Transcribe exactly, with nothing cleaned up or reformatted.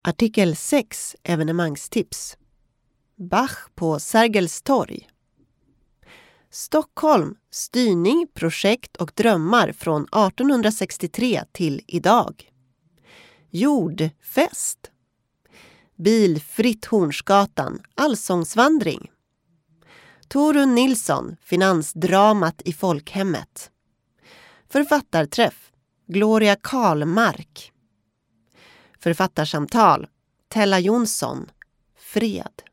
Artikel sex, evenemangstips. Bach på Sergels torg. Stockholm, styrning, projekt och drömmar från artonhundrasextiotre till idag. Jordfest. Bilfritt Hornsgatan, allsångsvandring. Torun Nilsson, finansdramat i folkhemmet. Författarträff, Gloria Karlmark. Författarsamtal, Tella Jonsson, Fred.